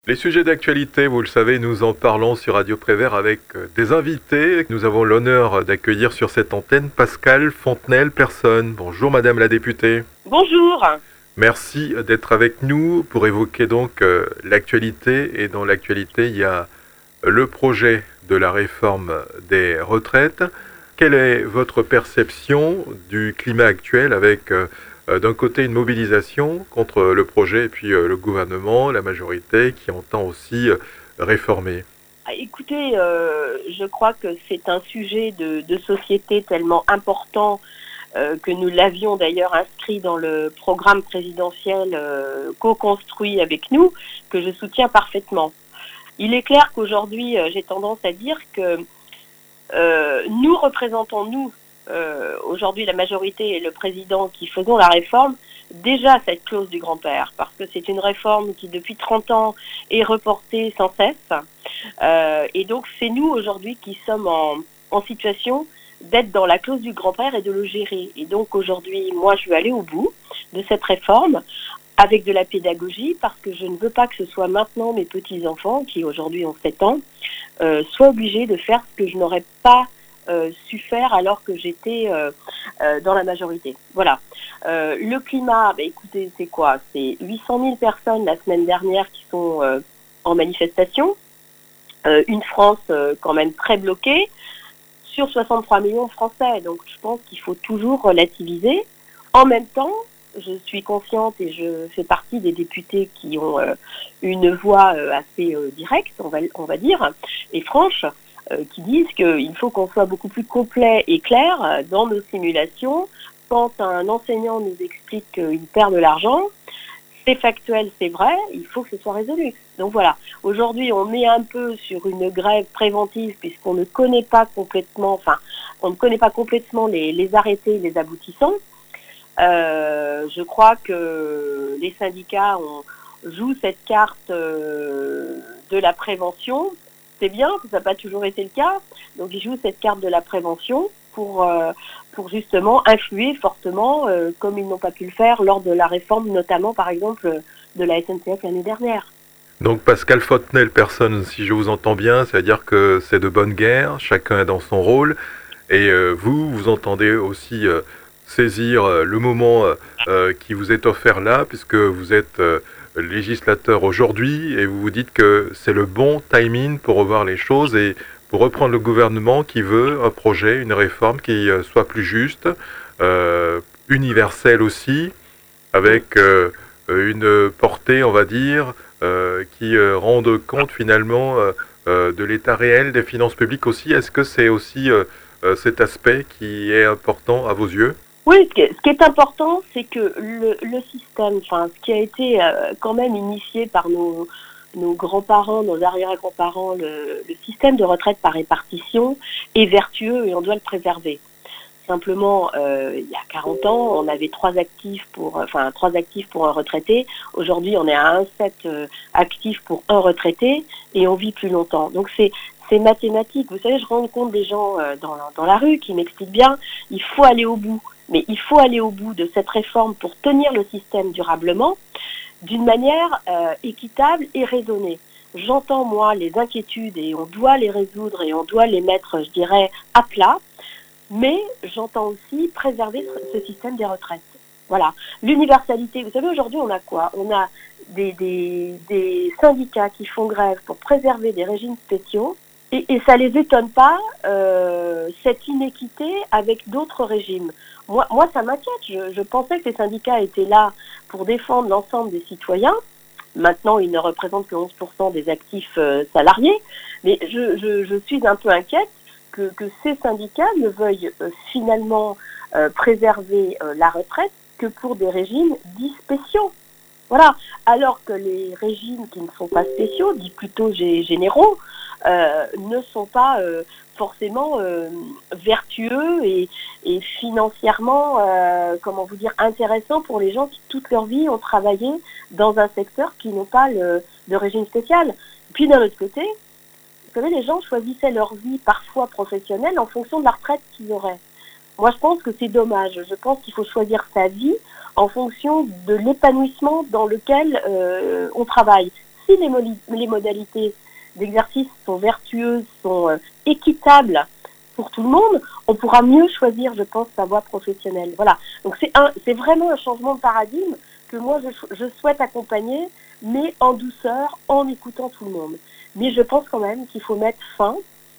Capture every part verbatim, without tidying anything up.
Les sujets d'actualité, vous le savez, nous en parlons sur Radio Prévert avec des invités. Nous avons l'honneur d'accueillir sur cette antenne Pascale Fontenelle-Personne. Bonjour Madame la députée. Bonjour. Merci d'être avec nous pour évoquer donc euh, l'actualité. Et dans l'actualité, il y a le projet de la réforme des retraites. Quelle est votre perception du climat actuel avec euh, d'un côté une mobilisation contre le projet et puis euh, le gouvernement, la majorité qui entend aussi euh, réformer? Écoutez, euh, je crois que c'est un sujet de, de société tellement important euh, que nous l'avions d'ailleurs inscrit dans le programme présidentiel euh, co-construit avec nous, que je soutiens parfaitement. Il est clair qu'aujourd'hui, euh, j'ai tendance à dire que euh, nous représentons, nous, Euh, aujourd'hui la majorité et le président qui faisons la réforme, déjà cette clause du grand-père, parce que c'est une réforme qui depuis trente ans est reportée sans cesse. Euh, et donc c'est nous aujourd'hui qui sommes en, en situation d'être dans la clause du grand-père et de le gérer. Et donc aujourd'hui, moi je veux aller au bout de cette réforme avec de la pédagogie, parce que je ne veux pas que ce soit maintenant mes petits-enfants, qui aujourd'hui ont sept ans, euh, soient obligés de faire ce que je n'aurais pas Euh, su faire alors que j'étais euh, euh, dans la majorité. Voilà. Euh, le climat, bah, écoutez, c'est quoi? C'est huit cent mille personnes la semaine dernière qui sont euh, en manifestation. Euh, une France euh, quand même très bloquée sur soixante-trois millions de Français. Donc je pense qu'il faut toujours relativiser. En même temps, je suis consciente et je fais partie des députés qui ont euh, une voix euh, assez euh, directe, on va, on va dire, et franche, qui disent qu'il faut qu'on soit beaucoup plus complet et clair dans nos simulations. Quand un enseignant nous explique qu'il perd de l'argent, c'est factuel, c'est vrai, il faut que ce soit résolu. Donc voilà, aujourd'hui on met un peu sur une grève préventive puisqu'on ne connaît pas complètement, enfin, on ne connaît pas complètement les, les arrêtés, les aboutissants. Euh, je crois que les syndicats ont, jouent cette carte euh, de la prévention. C'est bien, ça n'a pas toujours été le cas. Donc ils jouent cette carte de la prévention pour, euh, pour justement influer fortement, euh, comme ils n'ont pas pu le faire lors de la réforme, notamment par exemple de la S N C F l'année dernière. Donc Pascale Fontenelle-Personne, si je vous entends bien, c'est-à-dire que c'est de bonne guerre, chacun est dans son rôle, et euh, vous, vous entendez aussi euh, saisir euh, le moment euh, qui vous est offert là, puisque vous êtes euh, législateur aujourd'hui, et vous vous dites que c'est le bon timing pour revoir les choses et pour reprendre le gouvernement qui veut un projet, une réforme qui euh, soit plus juste, euh, universelle aussi, avec euh, une portée, on va dire, euh, qui euh, rende compte finalement euh, euh, de l'état réel des finances publiques aussi. Est-ce que c'est aussi euh, euh, cet aspect qui est important à vos yeux? Oui, ce qui est, ce qui est important, c'est que le, le système, enfin, ce qui a été euh, quand même initié par nos, nos grands-parents, nos arrière-grands-parents, le, le système de retraite par répartition est vertueux et on doit le préserver. Simplement, euh, il y a quarante ans, on avait trois actifs pour, enfin, trois actifs pour un retraité. Aujourd'hui, on est à un virgule sept euh, actifs pour un retraité et on vit plus longtemps. Donc c'est c'est mathématique. Vous savez, je rencontre des gens euh, dans, dans la rue qui m'expliquent bien, il faut aller au bout. Mais il faut aller au bout de cette réforme pour tenir le système durablement d'une manière euh, équitable et raisonnée. J'entends, moi, les inquiétudes et on doit les résoudre et on doit les mettre, je dirais, à plat, mais j'entends aussi préserver ce système des retraites. Voilà. L'universalité, vous savez, aujourd'hui, on a quoi? On a des, des, des syndicats qui font grève pour préserver des régimes spéciaux et, et ça les étonne pas, euh, cette inéquité avec d'autres régimes. Moi, moi, ça m'inquiète. Je, je pensais que les syndicats étaient là pour défendre l'ensemble des citoyens. Maintenant, ils ne représentent que onze pour cent des actifs euh, salariés. Mais je, je, je suis un peu inquiète que, que ces syndicats ne veuillent euh, finalement euh, préserver euh, la retraite que pour des régimes dits spéciaux. Voilà. Alors que les régimes qui ne sont pas spéciaux, dits plutôt généraux, euh, ne sont pas euh, forcément euh, vertueux et, et financièrement, euh, comment vous dire, intéressants pour les gens qui toute leur vie ont travaillé dans un secteur qui n'ont pas le, de régime spécial. Puis d'un autre côté, vous savez, les gens choisissaient leur vie parfois professionnelle en fonction de la retraite qu'ils auraient. Moi, je pense que c'est dommage. Je pense qu'il faut choisir sa vie en fonction de l'épanouissement dans lequel euh, on travaille. si les, mo- les modalités d'exercice sont vertueuses, sont euh, équitables pour tout le monde, on pourra mieux choisir, je pense, sa voie professionnelle. Voilà. Donc c'est un, c'est vraiment un changement de paradigme que moi je, je souhaite accompagner, mais en douceur, en écoutant tout le monde. Mais je pense quand même qu'il faut mettre fin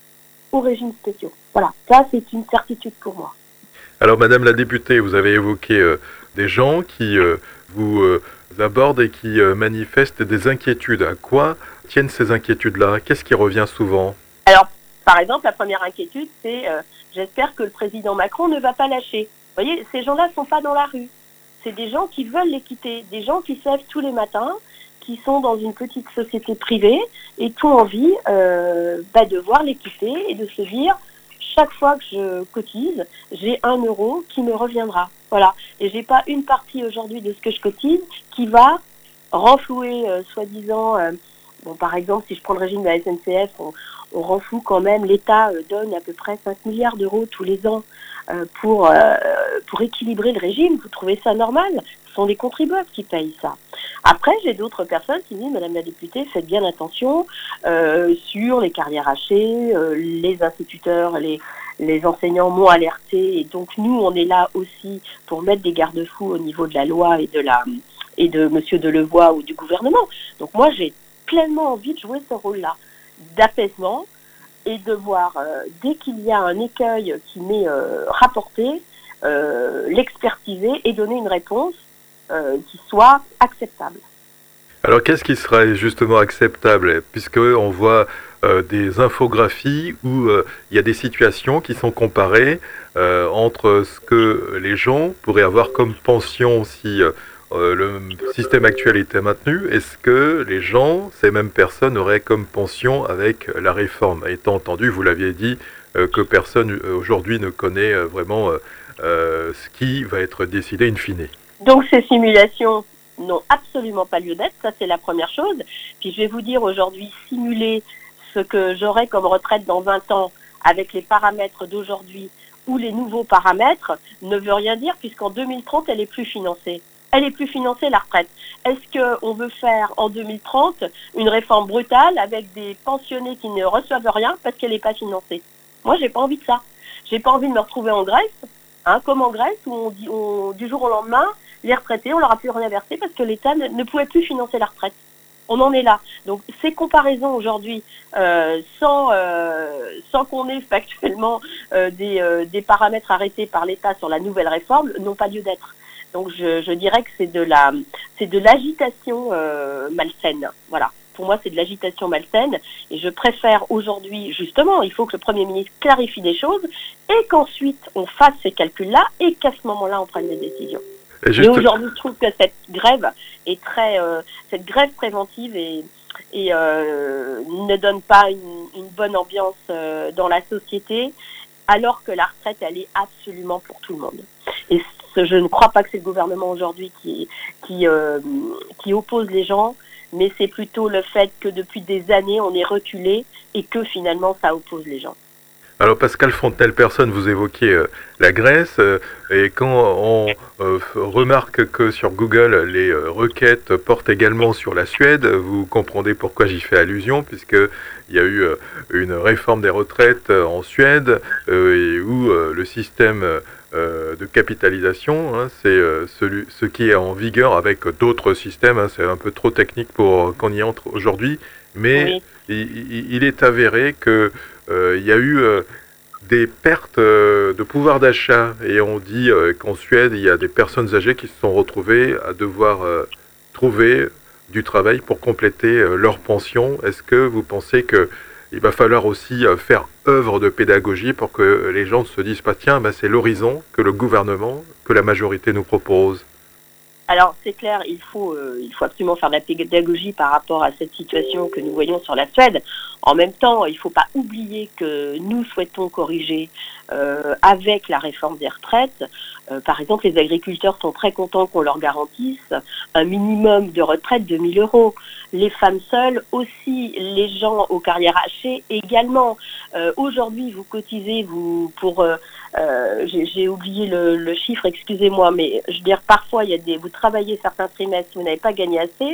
aux régimes spéciaux. Voilà, ça c'est une certitude pour moi. Alors, Madame la députée, vous avez évoqué euh, des gens qui euh, vous euh, abordent et qui euh, manifestent des inquiétudes. À quoi tiennent ces inquiétudes-là? Qu'est-ce qui revient souvent? Alors, par exemple, la première inquiétude, c'est euh, j'espère que le président Macron ne va pas lâcher. Vous voyez, ces gens-là ne sont pas dans la rue. C'est des gens qui veulent les quitter, des gens qui se lèvent tous les matins, qui sont dans une petite société privée et qui ont envie euh, bah, de voir les quitter et de se dire chaque fois que je cotise, j'ai un euro qui me reviendra. Voilà. Et j'ai pas une partie aujourd'hui de ce que je cotise qui va renflouer, euh, soi-disant, euh, bon, par exemple, si je prends le régime de la S N C F, on, on renfloue quand même, l'État euh, donne à peu près cinq milliards d'euros tous les ans euh, pour, euh, pour équilibrer le régime. Vous trouvez ça normal? Ce sont les contribuables qui payent ça. Après, j'ai d'autres personnes qui disent, Madame la députée, faites bien attention euh, sur les carrières hachées, euh, les instituteurs, les, les enseignants m'ont alerté, et donc nous, on est là aussi pour mettre des garde-fous au niveau de la loi et de la et de Monsieur Delevoye ou du gouvernement. Donc moi, j'ai pleinement envie de jouer ce rôle-là, d'apaisement, et de voir, euh, dès qu'il y a un écueil qui m'est euh, rapporté, euh, l'expertiser et donner une réponse euh, qui soit acceptable. Alors, qu'est-ce qui serait justement acceptable? Puisqu'on voit euh, des infographies où euh, il y a des situations qui sont comparées euh, entre ce que les gens pourraient avoir comme pension si euh, euh, le système actuel était maintenu, et ce que les gens, ces mêmes personnes, auraient comme pension avec la réforme. Étant entendu, vous l'aviez dit, euh, que personne euh, aujourd'hui ne connaît euh, vraiment euh, euh, ce qui va être décidé in fine. Donc ces simulations n'ont absolument pas lieu d'être, ça c'est la première chose. Puis je vais vous dire aujourd'hui, simuler ce que j'aurai comme retraite dans vingt ans avec les paramètres d'aujourd'hui ou les nouveaux paramètres ne veut rien dire, puisqu'en deux mille trente, elle est plus financée. Elle est plus financée, la retraite. Est-ce qu'on veut faire en deux mille trente une réforme brutale avec des pensionnés qui ne reçoivent rien parce qu'elle n'est pas financée? Moi, j'ai pas envie de ça. J'ai pas envie de me retrouver en Grèce, hein, comme en Grèce, où on dit, on, du jour au lendemain, les retraités, on leur a plus rien versé parce que l'État ne, ne pouvait plus financer la retraite. On en est là. Donc ces comparaisons aujourd'hui, euh, sans euh, sans qu'on ait factuellement euh, des, euh, des paramètres arrêtés par l'État sur la nouvelle réforme, n'ont pas lieu d'être. Donc je, je dirais que c'est de la c'est de l'agitation euh, malsaine. Voilà. Pour moi, c'est de l'agitation malsaine, et je préfère aujourd'hui, justement, il faut que le Premier ministre clarifie des choses et qu'ensuite on fasse ces calculs-là et qu'à ce moment-là on prenne des décisions. Juste... Mais aujourd'hui, je trouve que cette grève est très, euh, cette grève préventive et, et euh, ne donne pas une, une bonne ambiance euh, dans la société, alors que la retraite, elle est absolument pour tout le monde. Et ce, je ne crois pas que c'est le gouvernement aujourd'hui qui, qui, euh, qui oppose les gens, mais c'est plutôt le fait que depuis des années, on est reculé et que finalement, ça oppose les gens. Alors Pascal Fontenelle-Personne, vous évoquiez euh, la Grèce, euh, et quand on euh, remarque que sur Google les euh, requêtes portent également sur la Suède, vous comprendrez pourquoi j'y fais allusion, puisqu'il y a eu euh, une réforme des retraites euh, en Suède, euh, et où euh, le système euh, de capitalisation, hein, c'est euh, celui, ce qui est en vigueur avec d'autres systèmes, hein, c'est un peu trop technique pour qu'on y entre aujourd'hui, mais oui. il, il est avéré que Euh, il y a eu euh, des pertes euh, de pouvoir d'achat, et on dit euh, qu'en Suède, il y a des personnes âgées qui se sont retrouvées à devoir euh, trouver du travail pour compléter euh, leur pension. Est-ce que vous pensez qu'il va falloir aussi euh, faire œuvre de pédagogie pour que les gens ne se disent pas « tiens, ben c'est l'horizon que le gouvernement, que la majorité nous propose ». Alors c'est clair, il faut, euh, il faut absolument faire de la pédagogie par rapport à cette situation que nous voyons sur la Suède. En même temps, il ne faut pas oublier que nous souhaitons corriger euh, avec la réforme des retraites. Euh, par exemple, les agriculteurs sont très contents qu'on leur garantisse un minimum de retraite de mille euros. Les femmes seules aussi, les gens aux carrières hachées également. Euh, aujourd'hui, vous cotisez vous pour... Euh, Euh, j'ai oublié le, le chiffre, excusez-moi, mais je veux dire, parfois, il y a des, vous travaillez certains trimestres, vous n'avez pas gagné assez,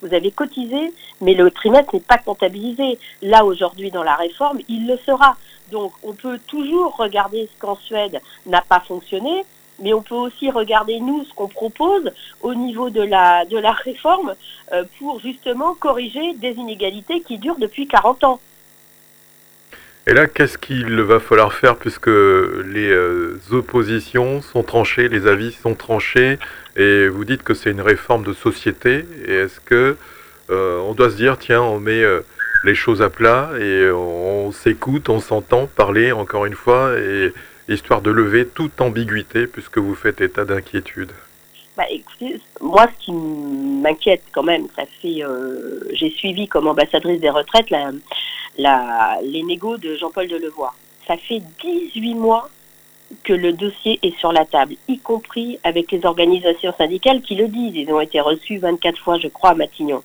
Vous avez cotisé, mais le trimestre n'est pas comptabilisé. Là, aujourd'hui, dans la réforme, il le sera. Donc, on peut toujours regarder ce qu'en Suède n'a pas fonctionné, mais on peut aussi regarder, nous, ce qu'on propose au niveau de la, de la réforme euh, pour justement corriger des inégalités qui durent depuis quarante ans. Et là, qu'est-ce qu'il va falloir faire puisque les euh, oppositions sont tranchées, les avis sont tranchés, et vous dites que c'est une réforme de société, et est-ce que euh, on doit se dire, tiens, on met euh, les choses à plat, et on, on s'écoute, on s'entend parler, encore une fois, et histoire de lever toute ambiguïté, puisque vous faites état d'inquiétude? Bah, écoutez, moi, ce qui m'inquiète quand même, ça fait, euh, j'ai suivi comme ambassadrice des retraites la, la, les négos de Jean-Paul Delevoye. Ça fait dix-huit mois que le dossier est sur la table, y compris avec les organisations syndicales qui le disent. Ils ont été reçus vingt-quatre fois, je crois, à Matignon.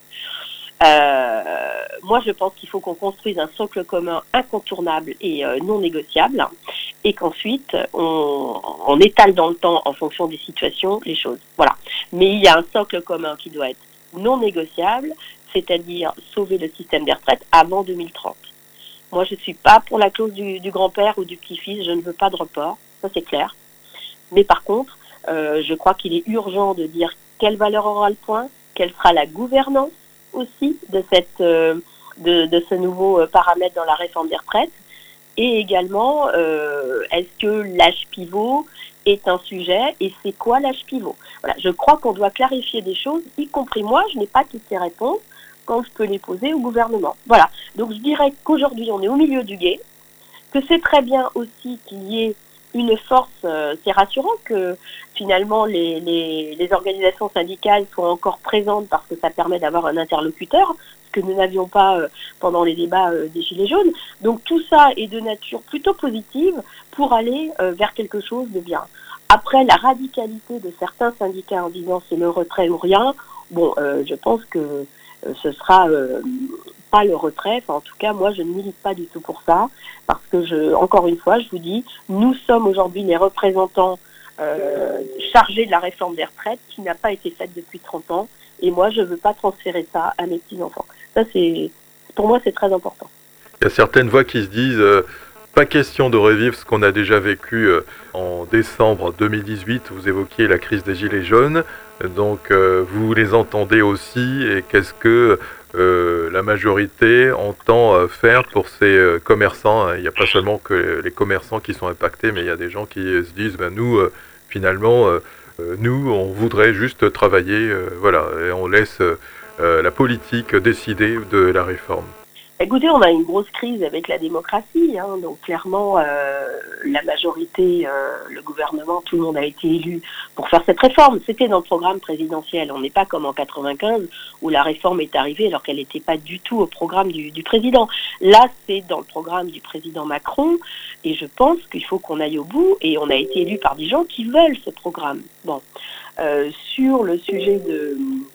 Euh, moi, je pense qu'il faut qu'on construise un socle commun incontournable et euh, non négociable, et qu'ensuite on, on étale dans le temps en fonction des situations les choses. Voilà. Mais il y a un socle commun qui doit être non négociable, c'est-à-dire sauver le système des retraites avant deux mille trente. Moi, je suis pas pour la clause du, du grand-père ou du petit-fils. Je ne veux pas de report, ça c'est clair. Mais par contre, euh, je crois qu'il est urgent de dire quelle valeur aura le point, quelle sera la gouvernance aussi de cette euh, de, de ce nouveau paramètre dans la réforme des retraites, et également euh, est-ce que l'âge pivot est un sujet, et c'est quoi l'âge pivot? Voilà, je crois qu'on doit clarifier des choses, y compris moi, je n'ai pas toutes ces réponses quand je peux les poser au gouvernement. Voilà, donc je dirais qu'aujourd'hui on est au milieu du gué, que c'est très bien aussi qu'il y ait une force, euh, c'est rassurant que finalement les, les, les organisations syndicales soient encore présentes, parce que ça permet d'avoir un interlocuteur, ce que nous n'avions pas euh, pendant les débats euh, des Gilets jaunes. Donc tout ça est de nature plutôt positive pour aller euh, vers quelque chose de bien. Après, la radicalité de certains syndicats en disant c'est le retrait ou rien, bon, euh, je pense que euh, ce sera euh, pas le retrait. Enfin, en tout cas, moi, je ne milite pas du tout pour ça, parce que, je, encore une fois, je vous dis, nous sommes aujourd'hui les représentants euh, chargés de la réforme des retraites qui n'a pas été faite depuis trente ans, et moi, je ne veux pas transférer ça à mes petits-enfants. Ça, c'est, pour moi, c'est très important. Il y a certaines voix qui se disent euh, pas question de revivre ce qu'on a déjà vécu euh, en décembre deux mille dix-huit. Vous évoquiez la crise des Gilets jaunes, donc euh, vous les entendez aussi, et qu'est-ce que euh, la majorité entend euh, faire pour ces euh, commerçants? Il n'y a pas seulement que les commerçants qui sont impactés, mais il y a des gens qui se disent ben, nous, euh, finalement, euh, nous, on voudrait juste travailler, euh, voilà, et on laisse euh, la politique décider de la réforme. Écoutez, on a une grosse crise avec la démocratie, hein, donc clairement, euh, la majorité, euh, le gouvernement, tout le monde a été élu pour faire cette réforme. C'était dans le programme présidentiel. On n'est pas comme en quatre-vingt-quinze où la réforme est arrivée alors qu'elle n'était pas du tout au programme du, du président. Là, c'est dans le programme du président Macron, et je pense qu'il faut qu'on aille au bout, et on a été élu par des gens qui veulent ce programme. Bon, euh, sur le sujet de...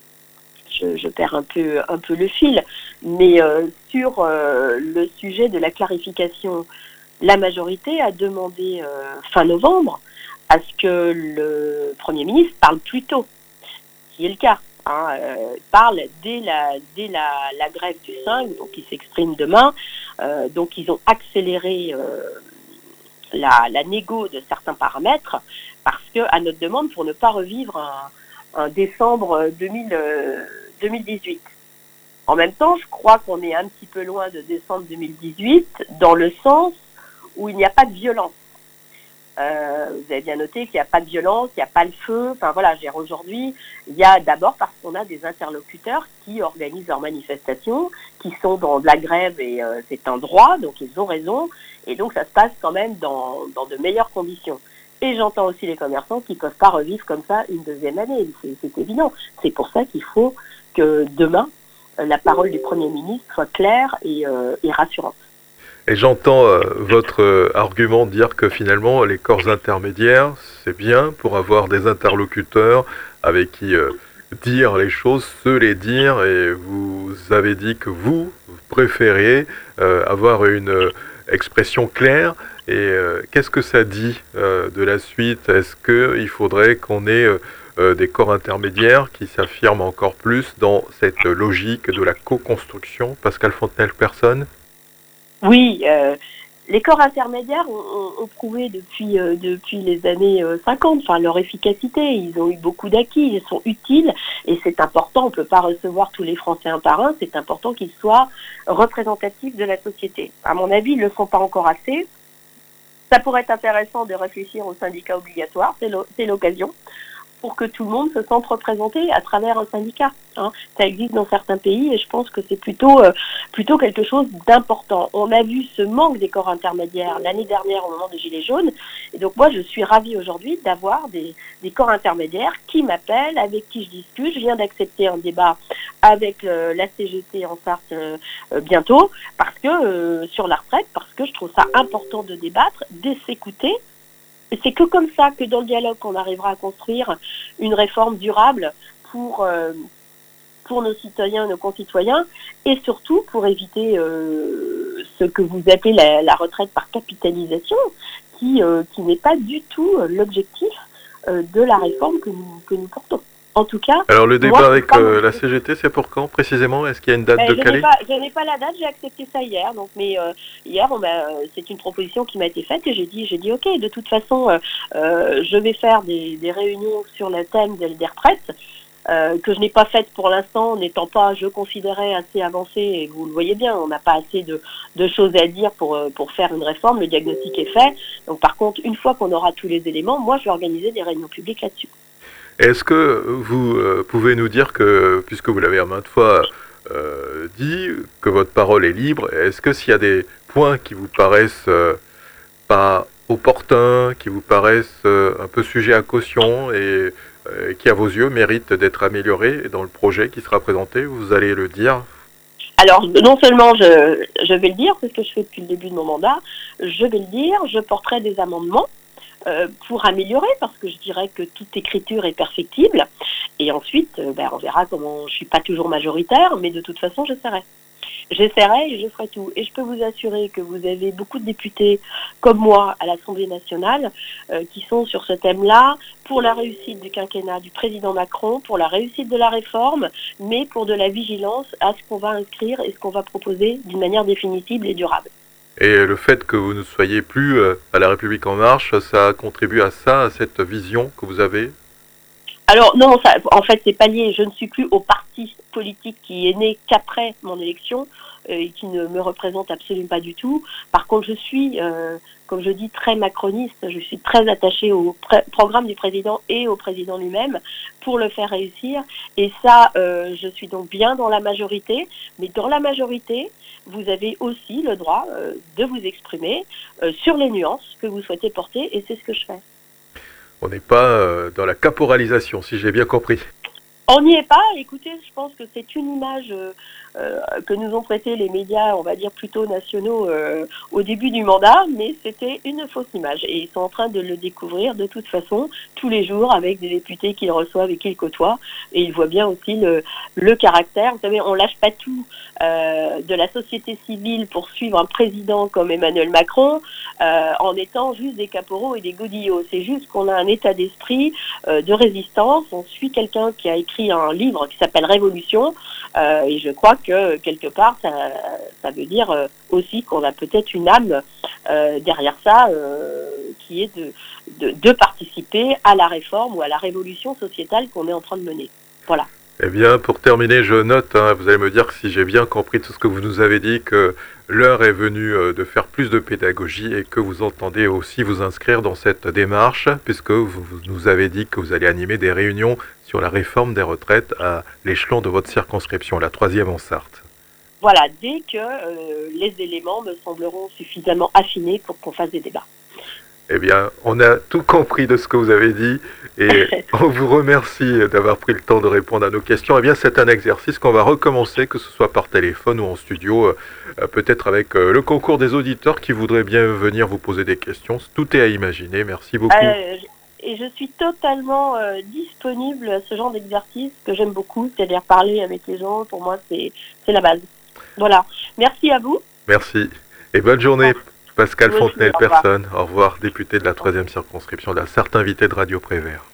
Je, je perds un peu, un peu le fil, mais euh, sur euh, le sujet de la clarification, la majorité a demandé euh, fin novembre à ce que le Premier ministre parle plus tôt, ce qui est le cas. Hein, euh, parle dès la, dès la, la grève du cinq, donc il s'exprime demain. Euh, donc ils ont accéléré euh, la, la négo de certains paramètres, parce que, à notre demande, pour ne pas revivre un, un décembre deux mille dix-huit. En même temps, je crois qu'on est un petit peu loin de décembre deux mille dix-huit, dans le sens où il n'y a pas de violence. Euh, vous avez bien noté qu'il n'y a pas de violence, il n'y a pas le feu. Enfin voilà, aujourd'hui, il y a d'abord parce qu'on a des interlocuteurs qui organisent leurs manifestations, qui sont dans de la grève, et euh, c'est un droit, donc ils ont raison. Et donc ça se passe quand même dans, dans de meilleures conditions. Et j'entends aussi les commerçants qui ne peuvent pas revivre comme ça une deuxième année. C'est, c'est évident. C'est pour ça qu'il faut que demain, la parole du Premier ministre soit claire et, euh, et rassurante. Et j'entends euh, votre euh, argument dire que finalement, les corps intermédiaires, c'est bien pour avoir des interlocuteurs avec qui euh, dire les choses, se les dire, et vous avez dit que vous, vous préfériez euh, avoir une euh, expression claire. Et euh, qu'est-ce que ça dit euh, de la suite? Est-ce qu'il faudrait qu'on ait euh, euh, des corps intermédiaires qui s'affirment encore plus dans cette logique de la co-construction. Pascal Fontenelle-Persone. Oui, euh, les corps intermédiaires ont, ont, ont prouvé depuis, euh, depuis les années euh, cinquante, enfin, leur efficacité. Ils ont eu beaucoup d'acquis, ils sont utiles et c'est important. On ne peut pas recevoir tous les Français un par un. C'est important qu'ils soient représentatifs de la société. À mon avis, ils ne le sont pas encore assez. Ça pourrait être intéressant de réfléchir au syndicat obligatoire, c'est l'occasion, pour que tout le monde se sente représenté à travers un syndicat. Hein. Ça existe dans certains pays et je pense que c'est plutôt, euh, plutôt quelque chose d'important. On a vu ce manque des corps intermédiaires l'année dernière au moment des Gilets jaunes. Et donc moi, je suis ravie aujourd'hui d'avoir des, des corps intermédiaires qui m'appellent, avec qui je discute. Je viens d'accepter un débat avec euh, la C G T en Sarthe euh, euh, bientôt, parce que euh, sur la retraite, parce que je trouve ça important de débattre, de s'écouter. Et c'est que comme ça, que dans le dialogue, qu'on arrivera à construire une réforme durable pour, euh, pour nos citoyens, nos concitoyens, et surtout pour éviter euh, ce que vous appelez la, la retraite par capitalisation, qui, euh, qui n'est pas du tout l'objectif euh, de la réforme que nous, que nous portons. En tout cas... Alors le débat moi, avec euh, la C G T, c'est pour quand précisément? Est-ce qu'il y a une date ben, de calé? Je n'ai pas la date, j'ai accepté ça hier. Donc, mais euh, hier, c'est une proposition qui m'a été faite et j'ai dit, j'ai dit ok, de toute façon, euh, euh, je vais faire des, des réunions sur le thème des, des retraites, euh, que je n'ai pas faites pour l'instant, n'étant pas, je considérais, assez avancée. Et vous le voyez bien, on n'a pas assez de, de choses à dire pour, pour faire une réforme. Le diagnostic est fait. Donc par contre, une fois qu'on aura tous les éléments, moi, je vais organiser des réunions publiques là-dessus. Est-ce que vous euh, pouvez nous dire que, puisque vous l'avez à maintes fois euh, dit, que votre parole est libre, est-ce que s'il y a des points qui vous paraissent euh, pas opportuns, qui vous paraissent euh, un peu sujets à caution et euh, qui, à vos yeux, méritent d'être améliorés dans le projet qui sera présenté, vous allez le dire? Alors, non seulement je, je vais le dire, c'est ce que je fais depuis le début de mon mandat, je vais le dire, je porterai des amendements Euh, pour améliorer, parce que je dirais que toute écriture est perfectible. Et ensuite, euh, ben, on verra comment... Je suis pas toujours majoritaire, mais de toute façon, j'essaierai. J'essaierai et je ferai tout. Et je peux vous assurer que vous avez beaucoup de députés comme moi à l'Assemblée nationale euh, qui sont sur ce thème-là, pour la réussite du quinquennat du président Macron, pour la réussite de la réforme, mais pour de la vigilance à ce qu'on va inscrire et ce qu'on va proposer d'une manière définitive et durable. Et le fait que vous ne soyez plus à La République En Marche, ça contribue à ça, à cette vision que vous avez? Alors non, ça, en fait c'est pas lié. Je ne suis plus au parti politique qui est né qu'après mon élection euh, et qui ne me représente absolument pas du tout. Par contre, je suis, euh, comme je dis, très macroniste. Je suis très attachée au programme du président et au président lui-même pour le faire réussir. Et ça, euh, je suis donc bien dans la majorité. Mais dans la majorité, vous avez aussi le droit euh, de vous exprimer euh, sur les nuances que vous souhaitez porter, et c'est ce que je fais. On n'est pas euh, dans la caporalisation, si j'ai bien compris. On n'y est pas. Écoutez, je pense que c'est une image euh, euh, que nous ont prêtée les médias, on va dire plutôt nationaux, euh, au début du mandat, mais c'était une fausse image. Et ils sont en train de le découvrir de toute façon, tous les jours, avec des députés qu'ils reçoivent et qu'ils côtoient. Et ils voient bien aussi le, le caractère. Vous savez, on lâche pas tout euh, de la société civile pour suivre un président comme Emmanuel Macron, euh, en étant juste des caporaux et des godillots. C'est juste qu'on a un état d'esprit euh, de résistance. On suit quelqu'un qui a écrit un livre qui s'appelle Révolution, euh, et je crois que quelque part ça, ça veut dire euh, aussi qu'on a peut-être une âme euh, derrière ça euh, qui est de, de, de participer à la réforme ou à la révolution sociétale qu'on est en train de mener. Voilà. Eh bien, pour terminer, je note, hein, vous allez me dire si j'ai bien compris tout ce que vous nous avez dit, que l'heure est venue de faire plus de pédagogie et que vous entendez aussi vous inscrire dans cette démarche, puisque vous, vous nous avez dit que vous allez animer des réunions sur la réforme des retraites à l'échelon de votre circonscription, la troisième en Sarthe. Voilà, dès que euh, les éléments me sembleront suffisamment affinés pour qu'on fasse des débats. Eh bien, on a tout compris de ce que vous avez dit et on vous remercie d'avoir pris le temps de répondre à nos questions. Eh bien, c'est un exercice qu'on va recommencer, que ce soit par téléphone ou en studio, euh, peut-être avec euh, le concours des auditeurs qui voudraient bien venir vous poser des questions. Tout est à imaginer. Merci beaucoup. Euh, et je suis totalement euh, disponible à ce genre d'exercice que j'aime beaucoup, c'est-à-dire parler avec les gens. Pour moi, c'est c'est la base. Voilà. Merci à vous. Merci. Et bonne journée. Merci. Pascal Oui, Fontenelle-Persone, au revoir, député de la troisième circonscription de la Sarthe, invité de Radio Prévert.